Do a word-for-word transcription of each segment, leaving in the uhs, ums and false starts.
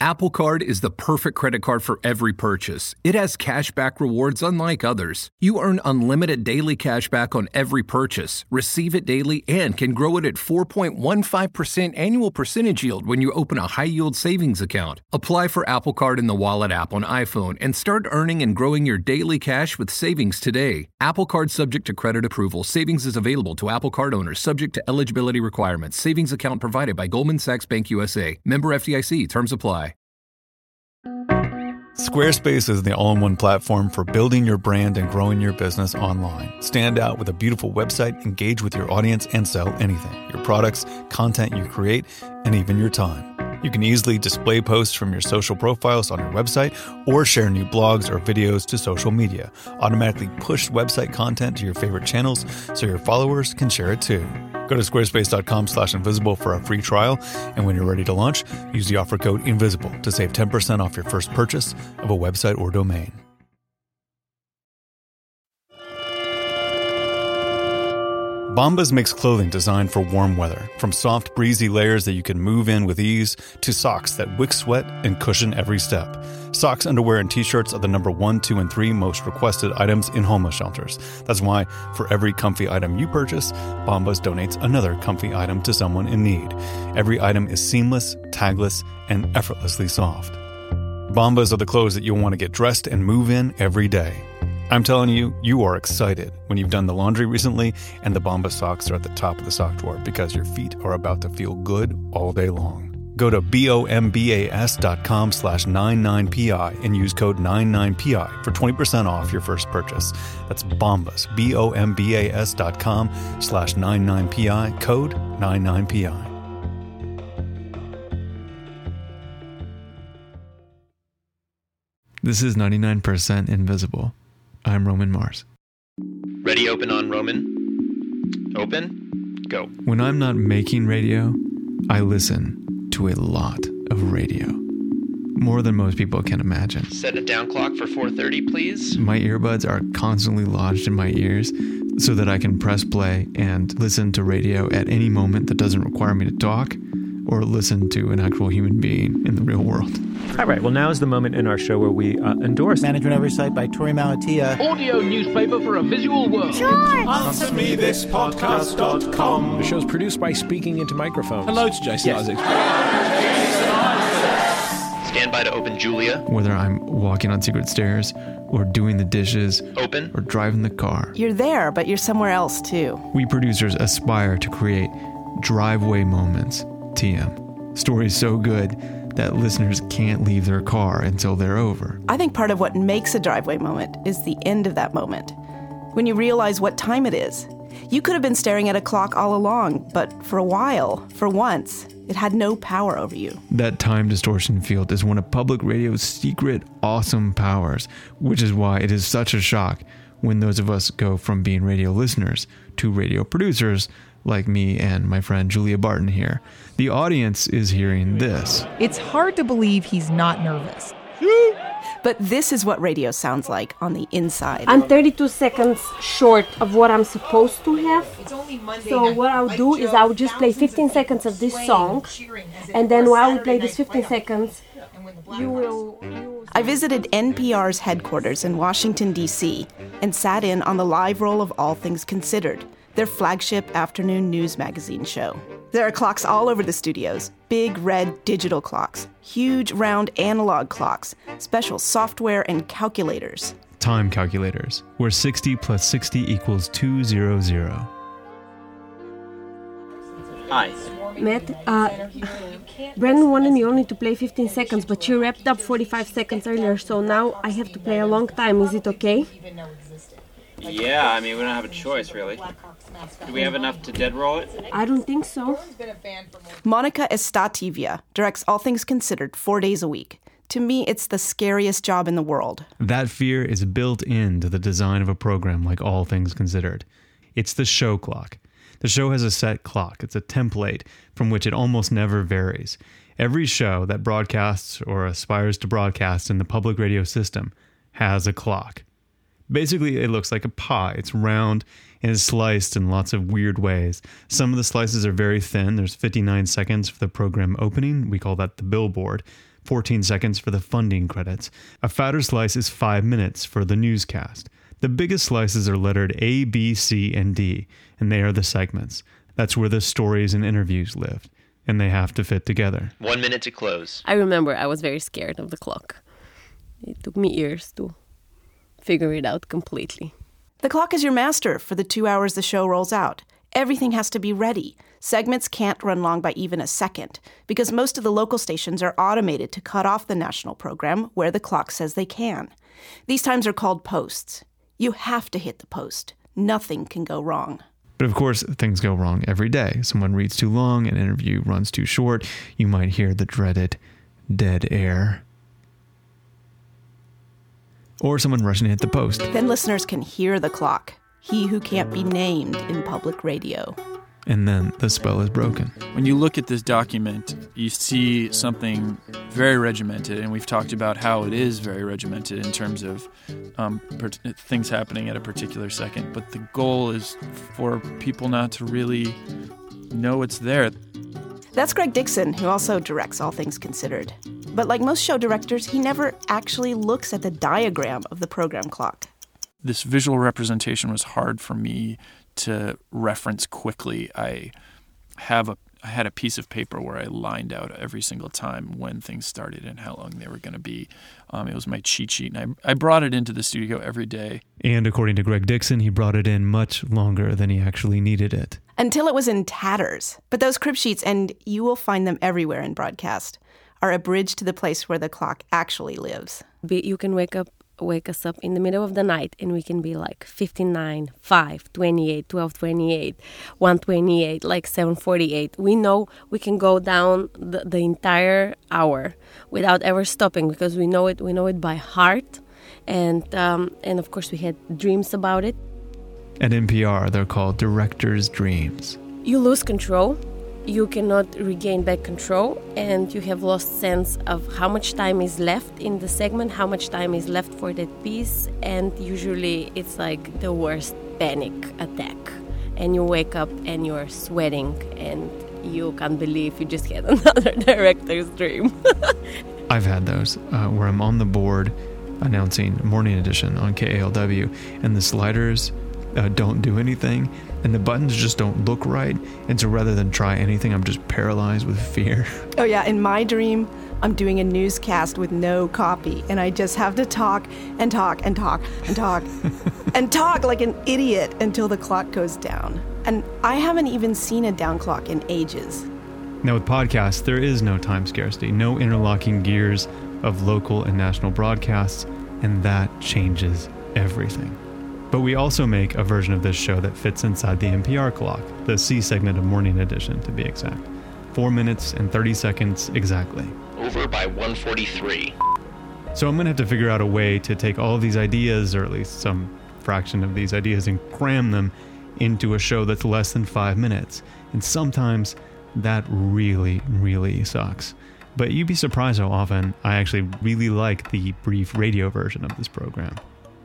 Apple Card is the perfect credit card for every purchase. It has cashback rewards unlike others. You earn unlimited daily cashback on every purchase, receive it daily, and can grow it at four point one five percent annual percentage yield when you open a high-yield savings account. Apply for Apple Card in the Wallet app on iPhone and start earning and growing your daily cash with savings today. Apple Card subject to credit approval. Savings is available to Apple Card owners subject to eligibility requirements. Savings account provided by Goldman Sachs Bank U S A. Member F D I C. Terms apply. Squarespace is the all-in-one platform for building your brand and growing your business online. Stand out with a beautiful website, engage with your audience, and sell anything. Your products, content you create, and even your time. You can easily display posts from your social profiles on your website or share new blogs or videos to social media. Automatically push website content to your favorite channels so your followers can share it too. Go to squarespace.com slash invisible for a free trial, and when you're ready to launch, use the offer code INVISIBLE to save ten percent off your first purchase of a website or domain. Bombas makes clothing designed for warm weather, from soft, breezy layers that you can move in with ease to socks that wick sweat and cushion every step. Socks, underwear, and t-shirts are the number one, two, and three most requested items in homeless shelters. That's why for every comfy item you purchase, Bombas donates another comfy item to someone in need. Every item is seamless, tagless, and effortlessly soft. Bombas are the clothes that you'll want to get dressed and move in every day. I'm telling you, you are excited when you've done the laundry recently and the Bombas socks are at the top of the sock drawer because your feet are about to feel good all day long. Go to bombas dot com slash ninety-nine P I and use code ninety-nine P I for twenty percent off your first purchase. That's Bombas, B O M B A S dot com slash ninety-nine P I, code ninety-nine P I. This is ninety-nine percent Invisible. I'm Roman Mars. Ready, open on Roman. Open, go. When I'm not making radio, I listen to a lot of radio. More than most people can imagine. Set a down clock for four thirty, please. My earbuds are constantly lodged in my ears so that I can press play and listen to radio at any moment that doesn't require me to talk or listen to an actual human being in the real world. All right, well, now is the moment in our show where we uh, endorse Management Oversight by Tori Malatia. Audio newspaper for a visual world. Sure. Answer me this podcast dot com. The show's produced by Speaking Into Microphones. Hello to Jason yes. Isaacs. Stand by to open Julia. Whether I'm walking on secret stairs or doing the dishes, open, or driving the car. You're there, but you're somewhere else too. We producers aspire to create driveway moments. T M. Stories so good that listeners can't leave their car until they're over. I think part of what makes a driveway moment is the end of that moment. When you realize what time it is. You could have been staring at a clock all along, but for a while, for once, it had no power over you. That time distortion field is one of public radio's secret, awesome powers, which is why it is such a shock when those of us go from being radio listeners to radio producers like me and my friend Julia Barton here. The audience is hearing this. It's hard to believe he's not nervous. But this is what radio sounds like on the inside. I'm thirty-two seconds short of what I'm supposed to have. So what I'll do is I'll just play fifteen seconds of this song, and then while we play this fifteen seconds, you will... You will I visited N P R's headquarters in Washington, D C, and sat in on the live roll of All Things Considered, their flagship afternoon news magazine show. There are clocks all over the studios, big red digital clocks, huge round analog clocks, special software and calculators. Time calculators, where sixty plus sixty equals two hundred. Hi. Matt, uh, Brandon wanted me only to play fifteen seconds, but she wrapped up forty-five seconds earlier, so now I have to play a long time. Is it okay? Yeah, I mean, we don't have a choice, really. Do we have enough to dead roll it? I don't think so. Monica Estativia directs All Things Considered four days a week. To me, it's the scariest job in the world. That fear is built into the design of a program like All Things Considered. It's the show clock. The show has a set clock. It's a template from which it almost never varies. Every show that broadcasts or aspires to broadcast in the public radio system has a clock. Basically, it looks like a pie. It's round and is sliced in lots of weird ways. Some of the slices are very thin. There's fifty-nine seconds for the program opening. We call that the billboard. fourteen seconds for the funding credits. A fatter slice is five minutes for the newscast. The biggest slices are lettered A, B, C, and D, and they are the segments. That's where the stories and interviews live, and they have to fit together. One minute to close. I remember I was very scared of the clock. It took me years to figure it out completely. The clock is your master for the two hours the show rolls out. Everything has to be ready. Segments can't run long by even a second, because most of the local stations are automated to cut off the national program where the clock says they can. These times are called posts. You have to hit the post. Nothing can go wrong. But of course, things go wrong every day. Someone reads too long, an interview runs too short. You might hear the dreaded dead air. Or someone rushing to hit the post. Then listeners can hear the clock. He who can't be named in public radio. And then the spell is broken. When you look at this document, you see something very regimented, and we've talked about how it is very regimented in terms of um, per- things happening at a particular second. But the goal is for people not to really know it's there. That's Greg Dixon, who also directs All Things Considered. But like most show directors, he never actually looks at the diagram of the program clock. This visual representation was hard for me to reference quickly. I have a I had a piece of paper where I lined out every single time when things started and how long they were going to be. Um, it was my cheat sheet, and I, I brought it into the studio every day. And according to Greg Dixon, he brought it in much longer than he actually needed it. Until it was in tatters. But those crib sheets, and you will find them everywhere in broadcast, are a bridge to the place where the clock actually lives. You can wake up wake us up in the middle of the night and we can be like fifty-nine, five, twenty-eight, twelve twenty-eight, one twenty-eight, like seven forty-eight. We know we can go down the, the entire hour without ever stopping because we know it we know it by heart. And um, and of course we had dreams about it. At N P R, they're called director's dreams. You lose control. You cannot regain back control, and you have lost sense of how much time is left in the segment, how much time is left for that piece, and usually it's like the worst panic attack. And you wake up and you're sweating, and you can't believe you just had another director's dream. I've had those, uh, where I'm on the board announcing Morning Edition on K A L W, and the sliders uh, don't do anything, and the buttons just don't look right. And so rather than try anything, I'm just paralyzed with fear. Oh yeah, in my dream, I'm doing a newscast with no copy, and I just have to talk and talk and talk and talk and talk like an idiot until the clock goes down. And I haven't even seen a down clock in ages. Now with podcasts, there is no time scarcity, no interlocking gears of local and national broadcasts, and that changes everything. But we also make a version of this show that fits inside the N P R clock, the C segment of Morning Edition to be exact. Four minutes and thirty seconds exactly. Over by one forty-three. So I'm going to have to figure out a way to take all of these ideas, or at least some fraction of these ideas, and cram them into a show that's less than five minutes. And sometimes that really, really sucks. But you'd be surprised how often I actually really like the brief radio version of this program.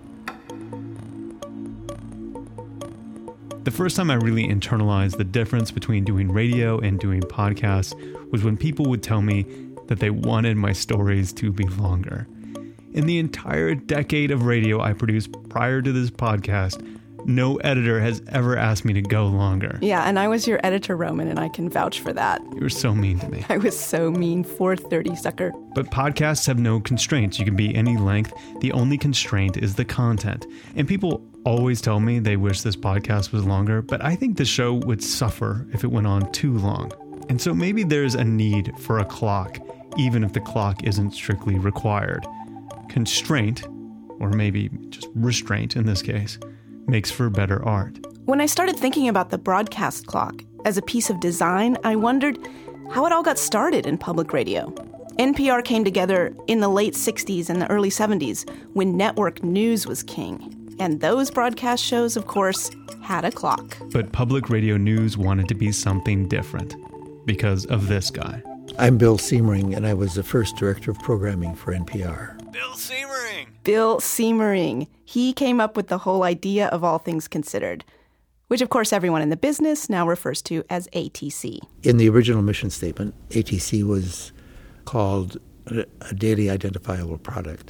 The first time I really internalized the difference between doing radio and doing podcasts was when people would tell me that they wanted my stories to be longer. In the entire decade of radio I produced prior to this podcast, no editor has ever asked me to go longer. Yeah, and I was your editor, Roman, and I can vouch for that. You were so mean to me. I was so mean. four thirty, sucker. But podcasts have no constraints. You can be any length. The only constraint is the content. And people always tell me they wish this podcast was longer, but I think the show would suffer if it went on too long. And so maybe there's a need for a clock, even if the clock isn't strictly required. Constraint, or maybe just restraint in this case, makes for better art. When I started thinking about the broadcast clock as a piece of design, I wondered how it all got started in public radio. N P R came together in the late sixties and the early seventies when network news was king. And those broadcast shows, of course, had a clock. But public radio news wanted to be something different because of this guy. I'm Bill Siemering, and I was the first director of programming for N P R. Bill Siemering! Bill Siemering. He came up with the whole idea of All Things Considered, which of course everyone in the business now refers to as A T C. In the original mission statement, A T C was called a, a daily identifiable product.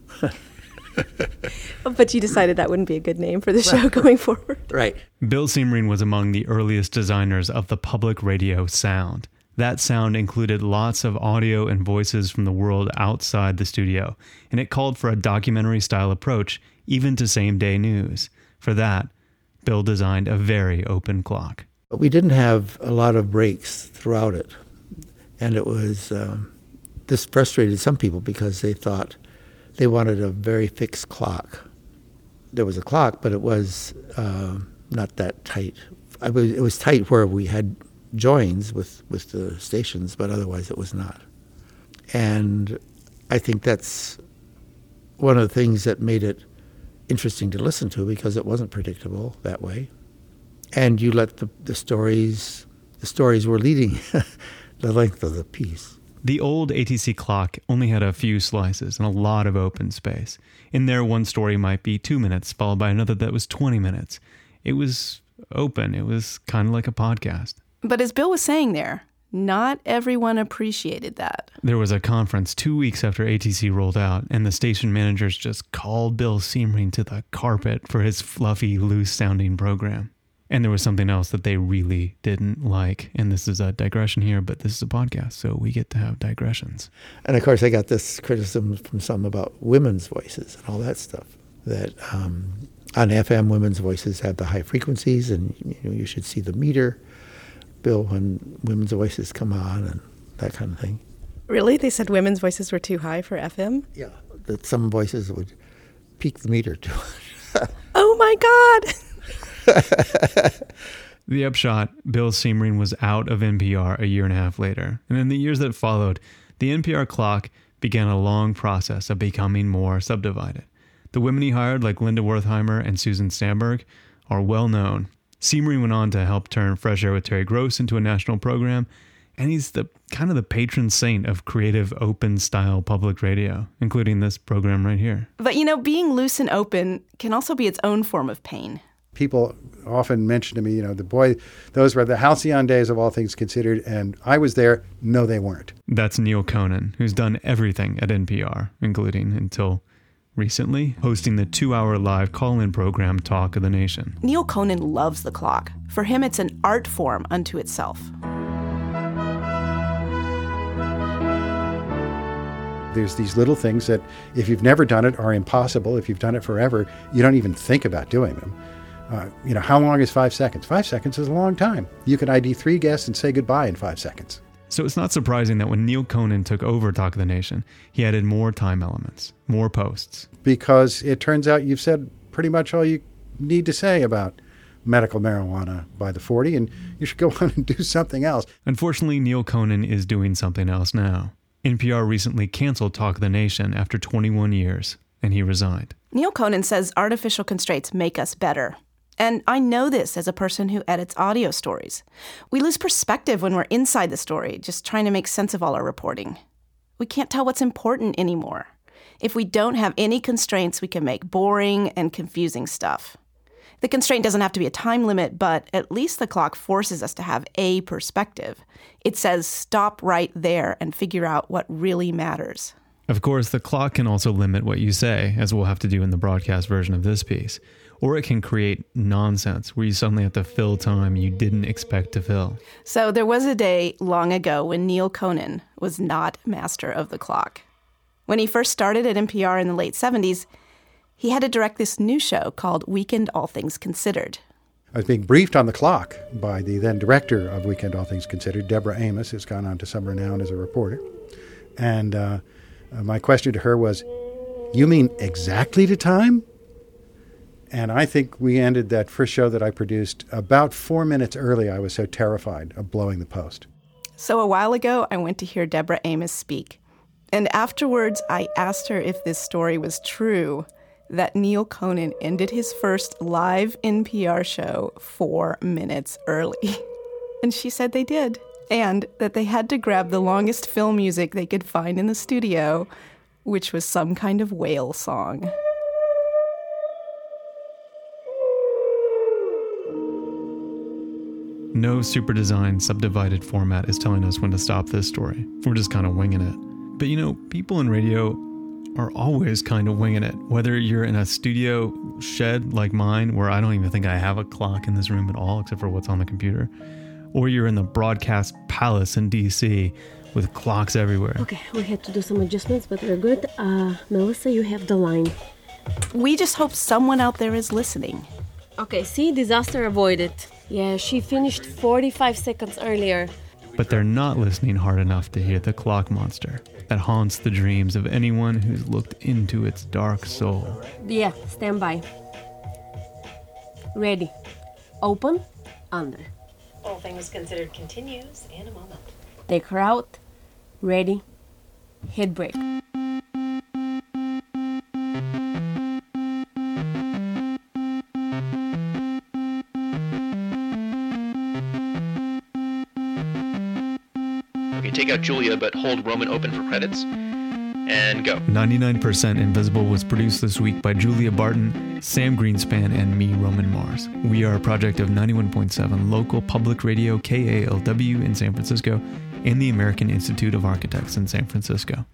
But you decided that wouldn't be a good name for the show going forward. Right. Bill Siemering was among the earliest designers of the public radio sound. That sound included lots of audio and voices from the world outside the studio, and it called for a documentary-style approach, even to same-day news. For that, Bill designed a very open clock. But we didn't have a lot of breaks throughout it, and it was um, this frustrated some people because they thought they wanted a very fixed clock. There was a clock, but it was uh, not that tight. I was, it was tight where we had joins with, with the stations, but otherwise it was not. And I think that's one of the things that made it interesting to listen to, because it wasn't predictable that way. And you let the, the stories, the stories were leading the length of the piece. The old A T C clock only had a few slices and a lot of open space. In there, one story might be two minutes, followed by another that was twenty minutes. It was open. It was kind of like a podcast. But as Bill was saying there, not everyone appreciated that. There was a conference two weeks after A T C rolled out, and the station managers just called Bill Siemering to the carpet for his fluffy, loose-sounding program. And there was something else that they really didn't like. And this is a digression here, but this is a podcast, so we get to have digressions. And of course, I got this criticism from some about women's voices and all that stuff. That um, on F M, women's voices have the high frequencies, and you know, you should see the meter, Bill, when women's voices come on and that kind of thing. Really? They said women's voices were too high for F M? Yeah, that some voices would peak the meter too much. Oh my God! The upshot, Bill Siemering was out of N P R a year and a half later. And in the years that followed, the N P R clock began a long process of becoming more subdivided. The women he hired, like Linda Wertheimer and Susan Stamberg, are well known. Siemering went on to help turn Fresh Air with Terry Gross into a national program, and he's the kind of the patron saint of creative, open-style public radio, including this program right here. But you know, being loose and open can also be its own form of pain. People often mention to me, you know, the boy, those were the halcyon days of All Things Considered, and I was there. No, they weren't. That's Neil Conan, who's done everything at N P R, including, until recently, hosting the two-hour live call-in program Talk of the Nation. Neil Conan loves the clock. For him, it's an art form unto itself. There's these little things that, if you've never done it, are impossible. If you've done it forever, you don't even think about doing them. Uh, you know, how long is five seconds? Five seconds is a long time. You can I D three guests and say goodbye in five seconds. So it's not surprising that when Neil Conan took over Talk of the Nation, he added more time elements, more posts. Because it turns out you've said pretty much all you need to say about medical marijuana by the forty, and you should go on and do something else. Unfortunately, Neil Conan is doing something else now. N P R recently canceled Talk of the Nation after twenty-one years, and he resigned. Neil Conan says artificial constraints make us better. And I know this as a person who edits audio stories. We lose perspective when we're inside the story, just trying to make sense of all our reporting. We can't tell what's important anymore. If we don't have any constraints, we can make boring and confusing stuff. The constraint doesn't have to be a time limit, but at least the clock forces us to have a perspective. It says stop right there and figure out what really matters. Of course, the clock can also limit what you say, as we'll have to do in the broadcast version of this piece. Or it can create nonsense where you suddenly have to fill time you didn't expect to fill. So there was a day long ago when Neil Conan was not master of the clock. When he first started at N P R in the late seventies, he had to direct this new show called Weekend All Things Considered. I was being briefed on the clock by the then director of Weekend All Things Considered, Deborah Amos, who's gone on to some renown as a reporter. And uh, my question to her was, "You mean exactly to time?" And I think we ended that first show that I produced about four minutes early. I was so terrified of blowing the post. So a while ago, I went to hear Deborah Amos speak. And afterwards, I asked her if this story was true, that Neil Conan ended his first live N P R show four minutes early. And she said they did. And that they had to grab the longest film music they could find in the studio, which was some kind of whale song. No super designed, subdivided format is telling us when to stop this story. We're just kind of winging it. But you know, people in radio are always kind of winging it. Whether you're in a studio shed like mine, where I don't even think I have a clock in this room at all, except for what's on the computer, or you're in the broadcast palace in D C with clocks everywhere. Okay, we had to do some adjustments, but we're good. Uh, Melissa, you have the line. We just hope someone out there is listening. Okay, see, disaster avoided. Yeah, she finished forty-five seconds earlier. But they're not listening hard enough to hear the clock monster that haunts the dreams of anyone who's looked into its dark soul. Yeah, stand by. Ready. Open. Under. All Things Considered continues in a moment. Take her out. Ready. Hit break. Take out Julia, but hold Roman open for credits. And go. ninety-nine percent Invisible was produced this week by Julia Barton, Sam Greenspan, and me, Roman Mars. We are a project of ninety-one point seven local public radio K A L W in San Francisco and the American Institute of Architects in San Francisco.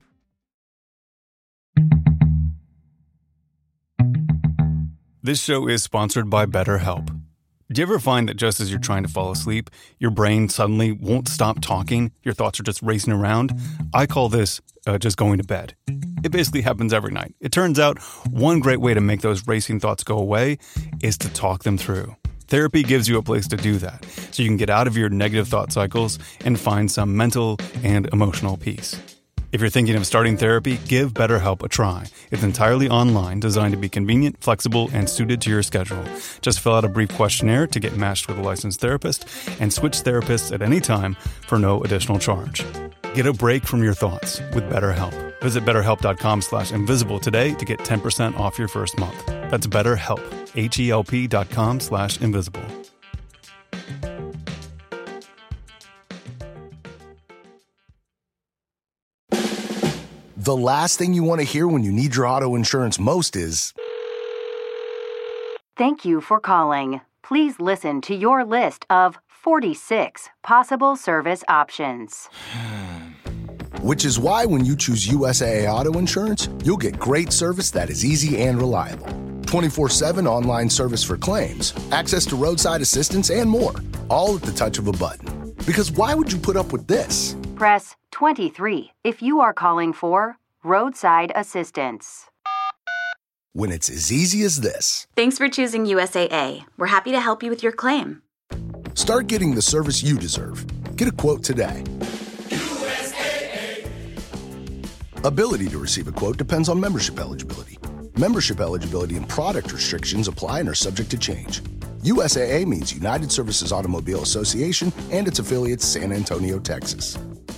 This show is sponsored by BetterHelp. Do you ever find that just as you're trying to fall asleep, your brain suddenly won't stop talking? Your thoughts are just racing around? I call this uh, just going to bed. It basically happens every night. It turns out one great way to make those racing thoughts go away is to talk them through. Therapy gives you a place to do that, so you can get out of your negative thought cycles and find some mental and emotional peace. If you're thinking of starting therapy, give BetterHelp a try. It's entirely online, designed to be convenient, flexible, and suited to your schedule. Just fill out a brief questionnaire to get matched with a licensed therapist and switch therapists at any time for no additional charge. Get a break from your thoughts with BetterHelp. Visit betterhelp.com slash invisible today to get ten percent off your first month. That's BetterHelp, H-E-L-P dot com slash invisible. The last thing you want to hear when you need your auto insurance most is... Thank you for calling. Please listen to your list of forty-six possible service options. Which is why when you choose U S A A Auto Insurance, you'll get great service that is easy and reliable. twenty-four seven online service for claims, access to roadside assistance, and more. All at the touch of a button. Because why would you put up with this? Press twenty-three if you are calling for roadside assistance. When it's as easy as this. Thanks for choosing U S A A. We're happy to help you with your claim. Start getting the service you deserve. Get a quote today. U S A A. Ability to receive a quote depends on membership eligibility. Membership eligibility and product restrictions apply and are subject to change. U S A A means United Services Automobile Association and its affiliates, San Antonio, Texas.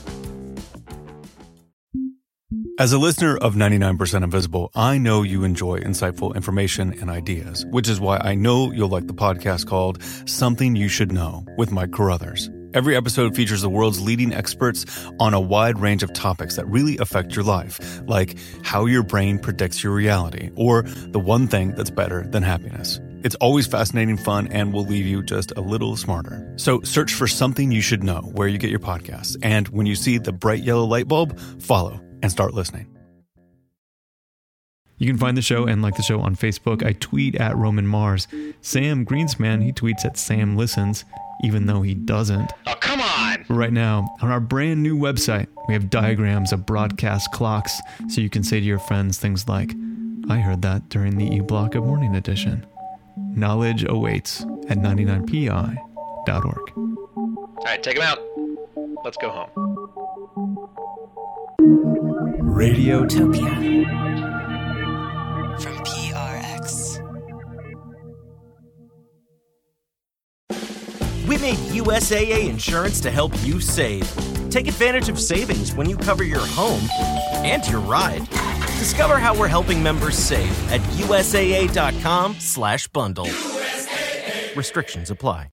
As a listener of ninety-nine percent Invisible, I know you enjoy insightful information and ideas, which is why I know you'll like the podcast called Something You Should Know with Mike Carruthers. Every episode features the world's leading experts on a wide range of topics that really affect your life, like how your brain predicts your reality, or the one thing that's better than happiness. It's always fascinating, fun, and will leave you just a little smarter. So search for Something You Should Know where you get your podcasts. And when you see the bright yellow light bulb, follow and start listening. You can find the show and like the show on Facebook. I tweet at Roman Mars. Sam Greenspan, he tweets at Sam Listens, even though he doesn't. Oh, come on! Right now, on our brand new website, we have diagrams of broadcast clocks, so you can say to your friends things like, I heard that during the E-Block of Morning Edition. Knowledge awaits at ninety-nine P I dot org. All right, take them out. Let's go home. Radiotopia. From P R X. We made U S A A insurance to help you save. Take advantage of savings when you cover your home and your ride. Discover how we're helping members save at U S A A dot com slash bundle. Restrictions apply.